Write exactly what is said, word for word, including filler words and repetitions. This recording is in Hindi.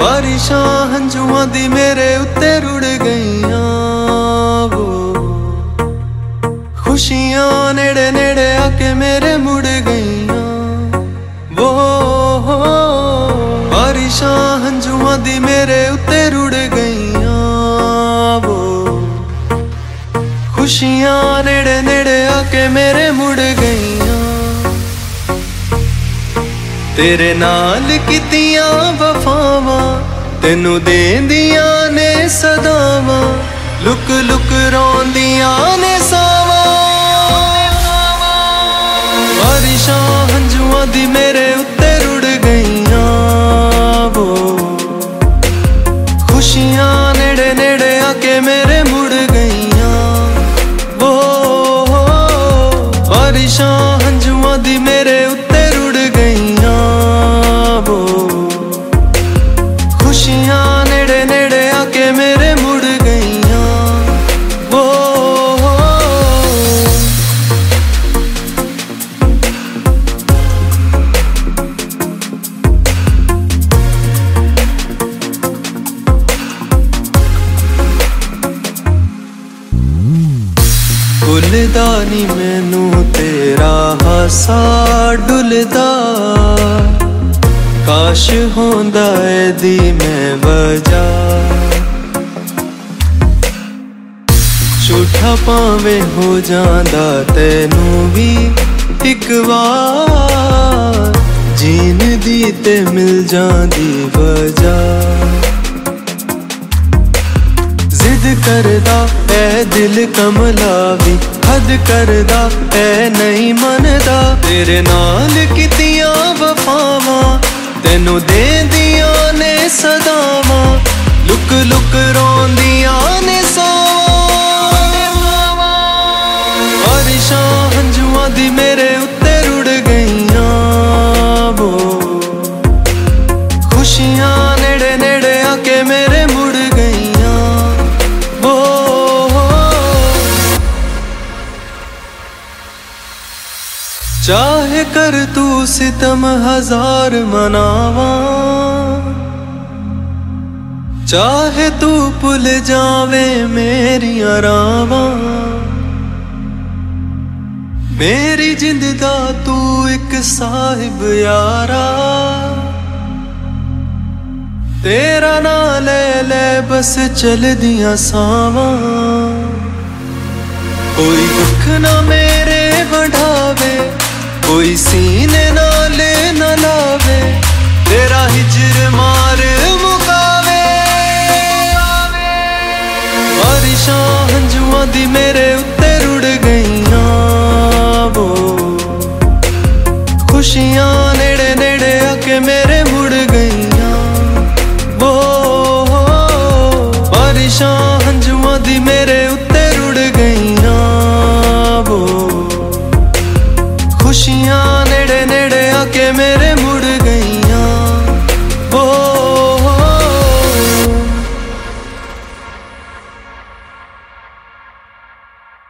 बारिशां हंझुआं दी मेरे उत्ते रुड़ गईयां वो खुशियां नेड़े नेड़े आके मेरे मुड़ गईयां वो बारिशां हंझुआं दी मेरे उत्ते रुड़ गईयां वो खुशियां नेड़े नेड़े आके मेरे मुड़ गईयां तेरे नाल कीतियां वफावां तेनू देंदियां ने सदावां लुक लुक रोंदियां ने सावां बारिशां हंझुआं दी मेरे उत्ते रुड़ गईयां वो खुशियां नेड़े नेड़े आके मेरे मुड़ गईयां वो बारिशां हंझुआं दी मेरे उत्ते रुड़ गईयां वो खुशियां नेड़े नेड़े आके मेरे मुड़ गईयां वो भुलदा नी मैनू तेरा हासा डुलदा काश होंदा एदी मैं वजह झूठा भावें हो जांदा तैनू भी इक बार जीन दी ते मिल जांदी वजह जिद करदा ऐ दिल कमला भी हद करदा ऐ नहीं मनदा तेरे नाल कीतियां वफावां तेनू देंदियां ने सदावां लुक लुक रोंदियां ने सावां बारिशां हंझुआं दी मेरे उत्ते रुड़ गईयां वो खुशियां नेड़े नेड़े आके मेरे मुड़ गईयां वो चाहे कर तू सितम हजार मनावा चाहे तू भुल जावे मेरियां रावां मेरी जिंद दा तू एक साहिब यारा तेरा ना ले ले बस चल दियां सावां कोई दुख ना मेरे बढ़ावे कोई